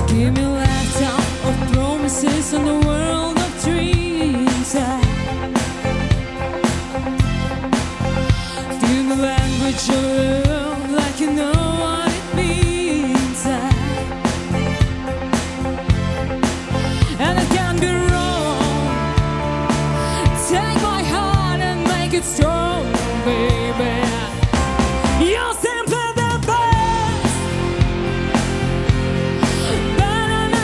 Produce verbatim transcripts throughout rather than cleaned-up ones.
Give me a lifetime of promises and a world of dreams. Feel the language of love like you know what it means. And I can't be wrong. Take my heart and make it strong, baby. You're simply the best, better than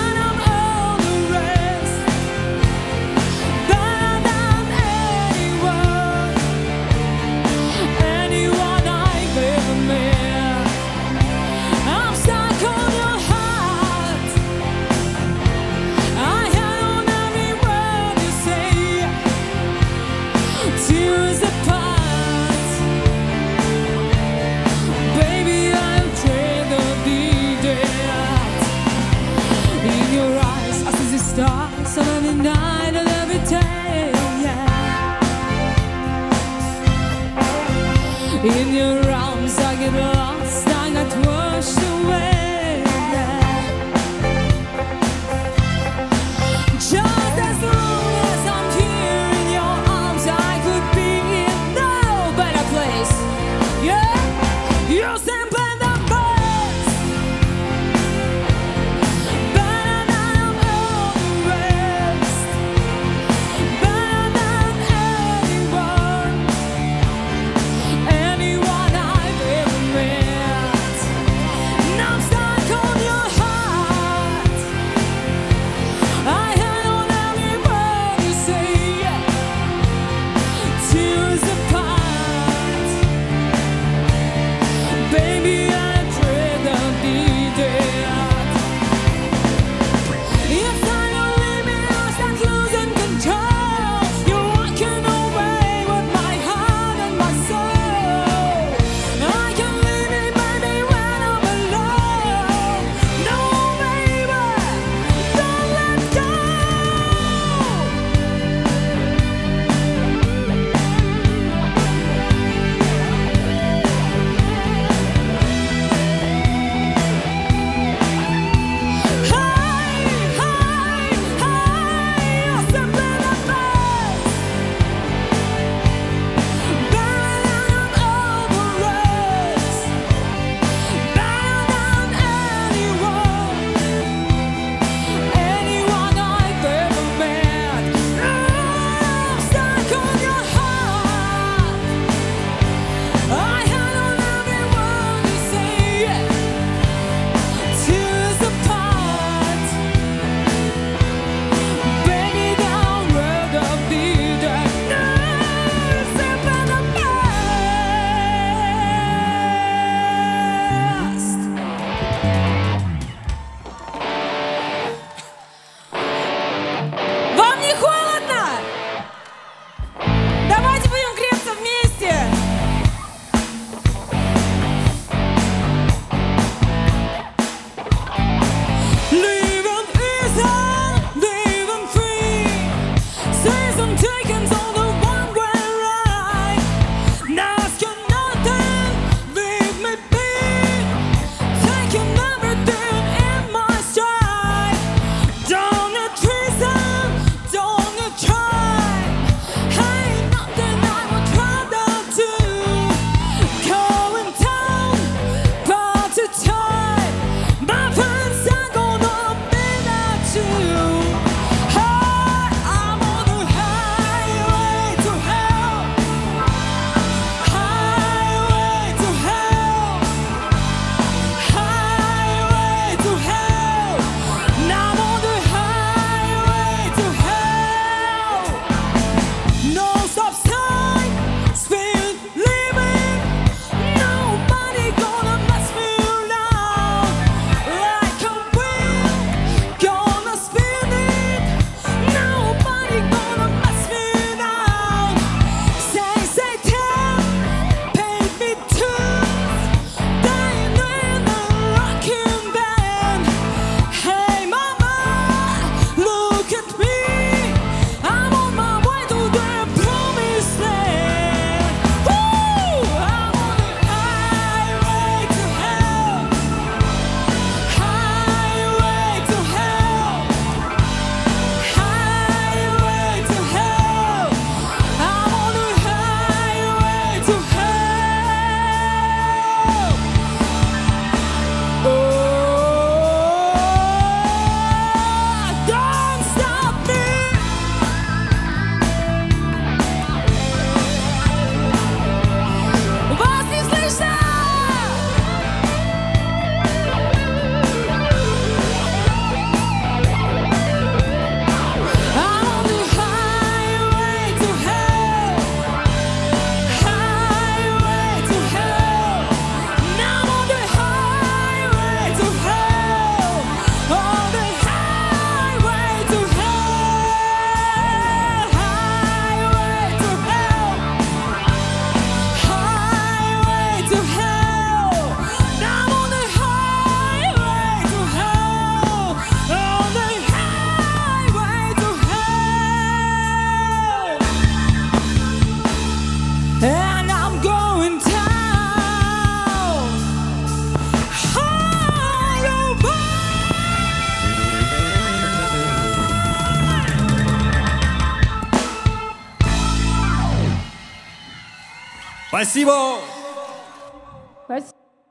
Спасибо! Спасибо.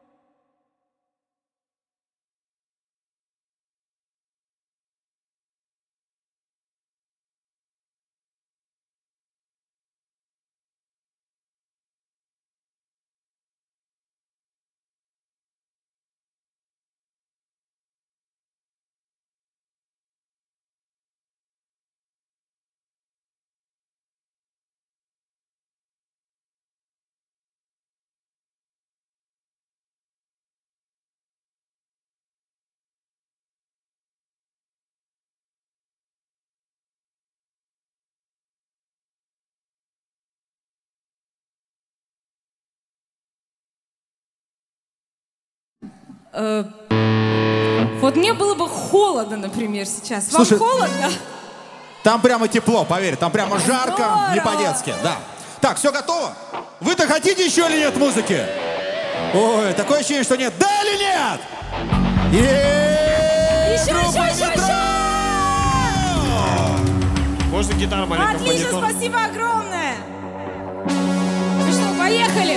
Э, Вот мне было бы холодно, например, сейчас. Вам Слушай, холодно? Там прямо тепло, поверь, там прямо жарко, Здорово! не по-детски, да. Так, все готово? Вы-то хотите еще или нет музыки? Ой, такое ощущение, что нет. Да или нет? Е-е-е! Еще, Группа еще, еще, «Метро». еще! Можно гитару маленькую в Отлично, монитор? спасибо огромное! Ну что, поехали!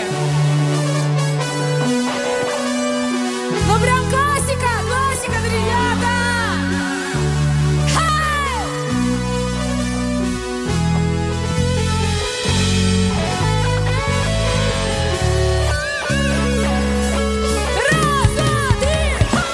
Ну прям классика, классика, ребята! Хай! Раз, два, три, ха!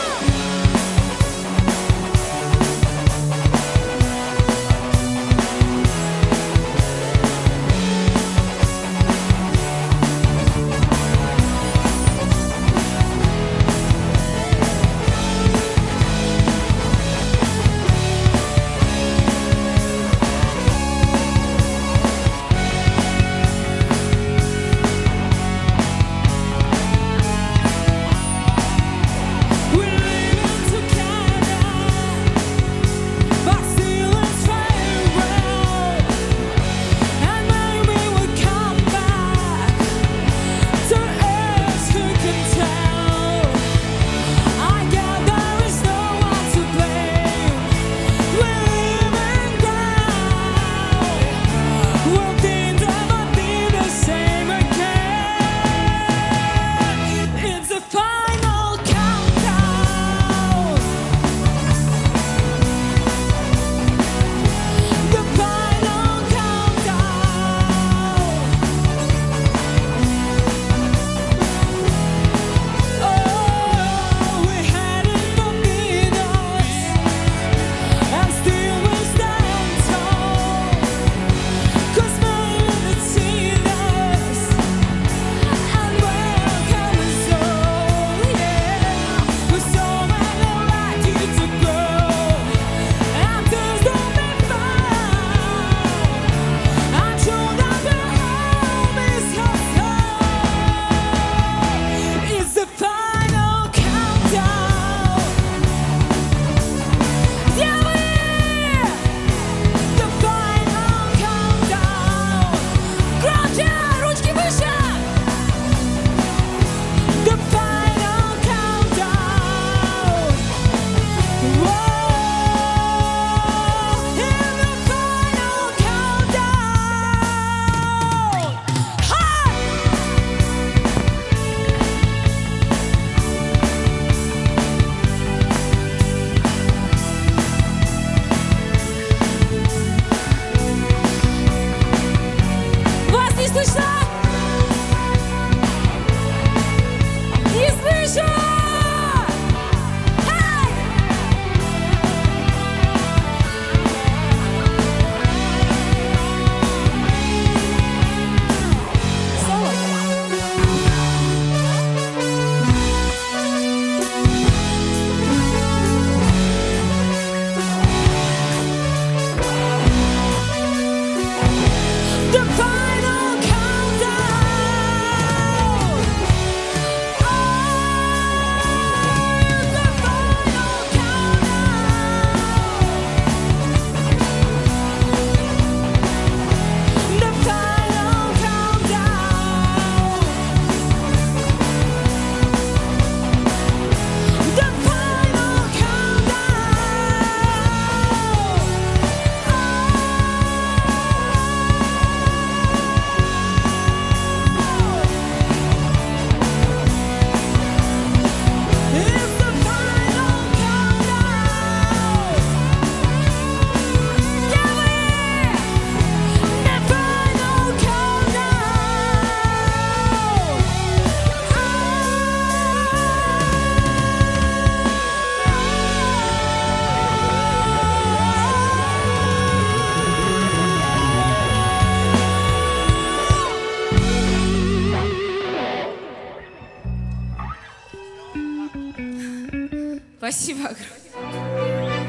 Спасибо огромное.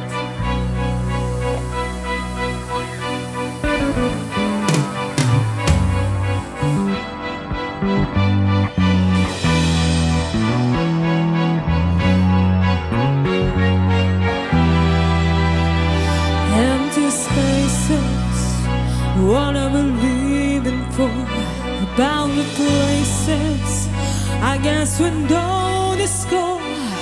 Empty spaces, what I'm living for. Bounded places, I guess we know the score.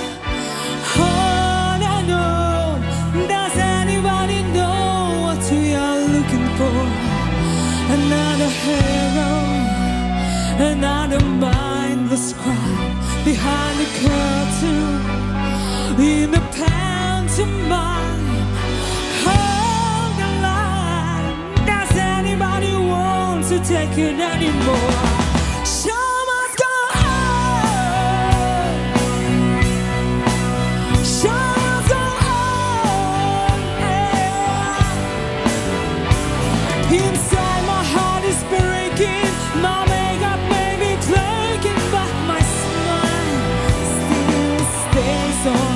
On and on, does anybody know what we are looking for? Another hero, another mindless crime behind the curtain, in the pantomime. Hold the line, does anybody want to take it anymore? Show must go on. Show must go on. Yeah. Inside my heart is breaking, my makeup may be flaking, but my smile still stays on.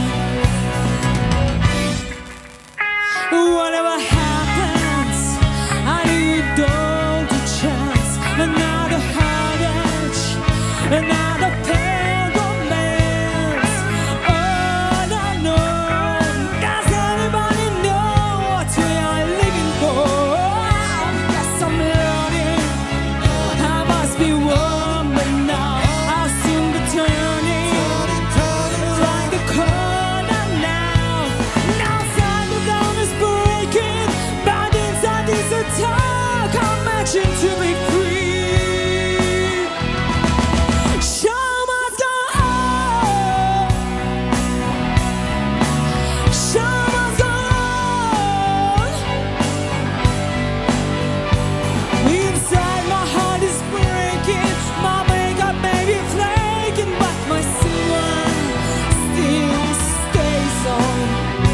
Whatever happens, I need all the chance. Another heartache, another failed romance. On and on, does anybody know what we are living for? Yes, I'm learning, I must be one, but now I'll soon be turning like the corner now. Now inside the dawn is breaking, but inside is a dark. I'm matching to be free. Show must go on. Show must go on. Inside my heart is breaking, my makeup may be flaking, but my smile still stays on.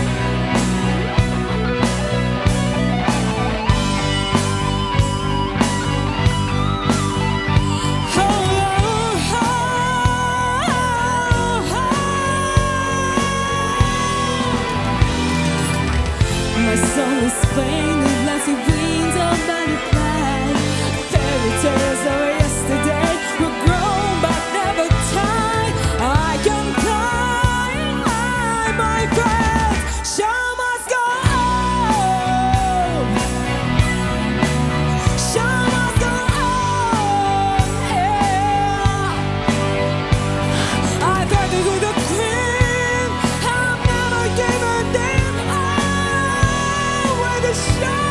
My soul is painted like the winds of many flag. Fairy tales of yesterday were grown but never tied. I can fly, my friend. Show must go on. Show must go on. Yeah. I got to do the queen. I'm never giving in. Oh, with a show.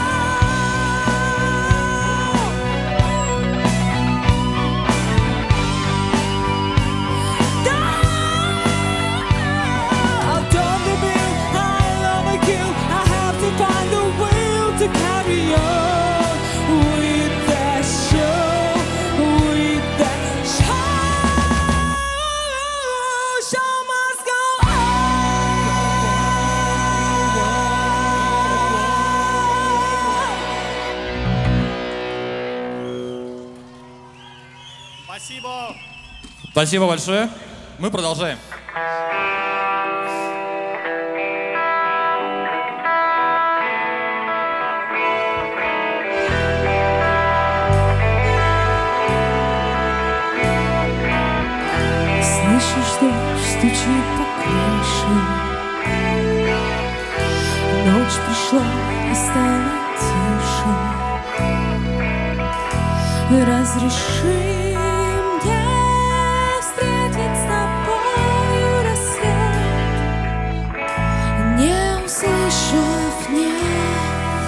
I'll don't the bill, I love a kill. I have to find a will to carry on with that show, with that show. Show must go Спасибо. Спасибо большое. Мы продолжаем. Слышишь, дождь стучит по крыше. Ночь пришла и стала тише. Разреши мне встретить с тобою рассвет, не услышав «нет».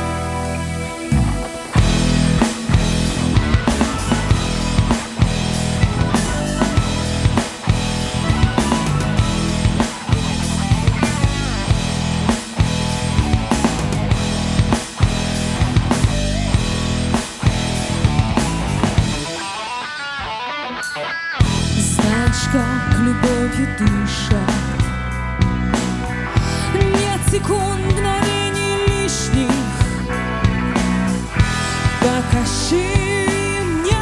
Знаешь, как любовью дышат, нет секунд, мгновений лишних. Покажи мне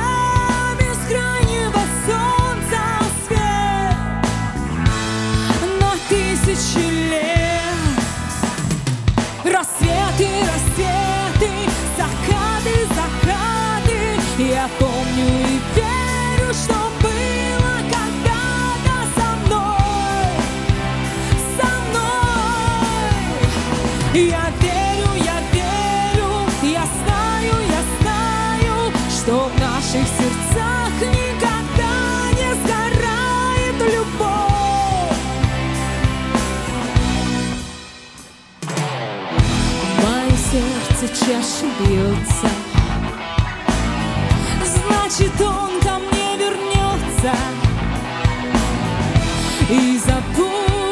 бескрайнего солнца свет на тысячи тысячи лет. Рассветы, рассветы, закаты, закаты. Я помню и верю, что было когда-то со мной, со мной. Я верю, я верю, я знаю, я знаю, что в наших сердцах никогда не сгорает любовь. Мое сердце чаще бьется, значит, он ко мне вернется. И забудем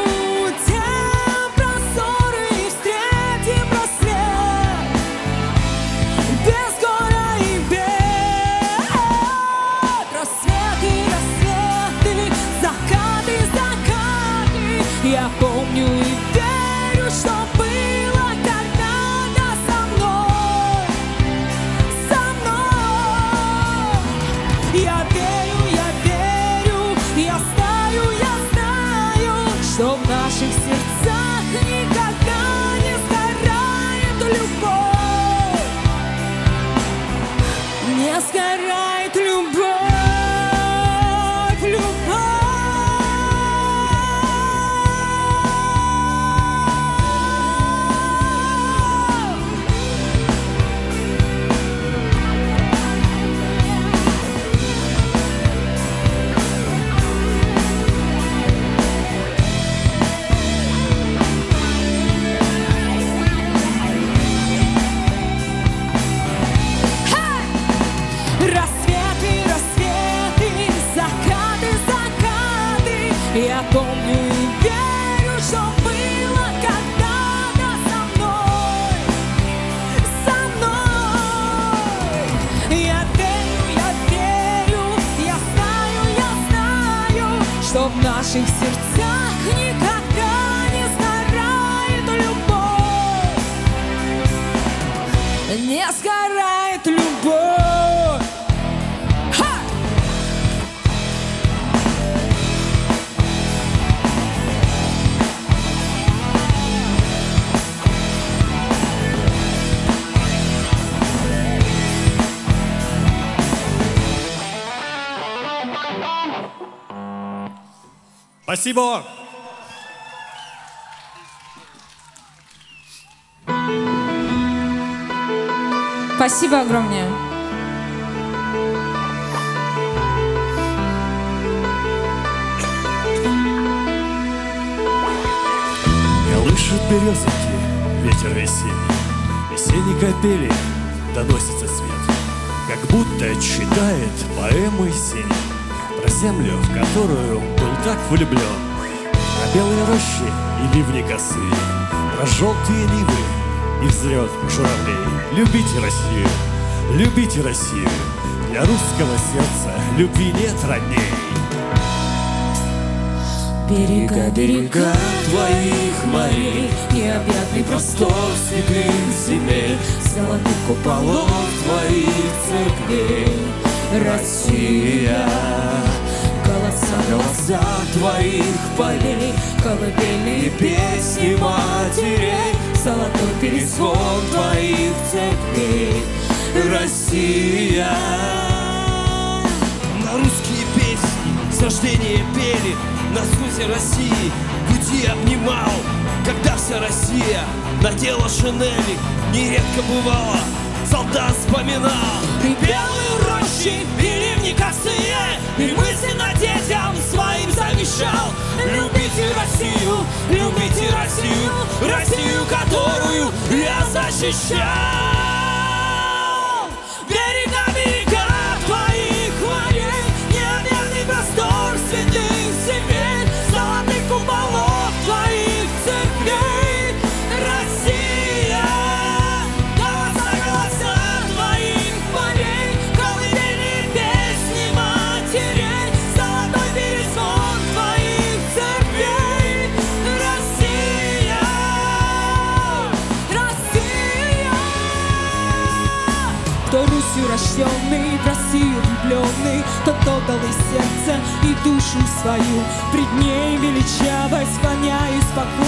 просторы и встретим рассвет без горя и бед. Рассветы, рассветы, закаты, закаты. Я помню и верю, что было когда-то со мной, со мной. Я верю, я верю, я знаю, я знаю, что в наших сердцах никогда не сгорает любовь, не сгорает любовь, любовь. Рассветы, рассветы, закаты, закаты. Я помню и верю, что было когда-то со мной, со мной. Я верю, я верю, я знаю, я знаю, что в наших сердцах никогда не сгорает любовь, не сгорает любовь. Спасибо! Спасибо огромное. Колышет березоньки ветер весенний, весенней капели доносится свет, как будто читает поэму синий про землю, в которую был так влюблен, про белые рощи и ливни косые, про желтые нивы и взлет журавлей. Любите Россию, любите Россию, для русского сердца любви нет родней. Берега, берега твоих морей, необъятный простор снегных земель, золотых куполов твоих церквей. Россия, голоса, голоса твоих полей, колыбельные песни матерей, золотой перезвон твоих церквей. Россия. На русские песни с рождения пели, на смысле России пути обнимал, когда вся Россия надела шинели, нередко бывало, солдат вспоминал. И белые рощи, и ливни косые, и мысленно детям своим завещал: любите Россию, любите Россию, Россию, которую я защищал. Берега, берега твоих морей, необъятный простор святых земель, золотых куполов твоих церквей. Россия, голоса, голоса твоих полей, колыбельные песни матерей, золотой перезвон твоих церквей. Россия, Россия. Кто Русью рожденный, в Россию влюбленный, тот отдал и сердце, и душу свою. Пред ней величаво склоняюсь, поклоняюсь.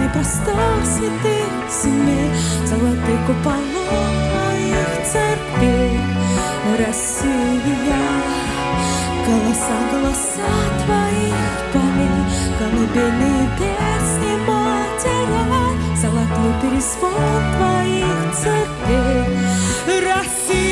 Бескрайний простор святых земель, золотых куполов твоих церквей. Россия, голоса, голоса твоих полей, колыбельные песни матеря, золотой перезвон твоих церквей. Россия,